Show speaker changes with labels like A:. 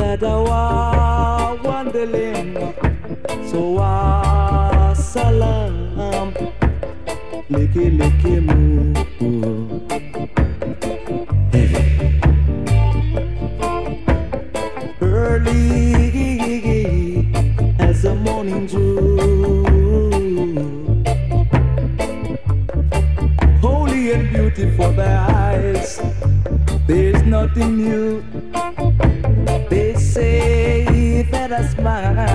A: Ladawa wandeling, so salam, leke leke mu. Early as the morning dew, holy and beautiful their eyes, there's nothing new. They say that a smile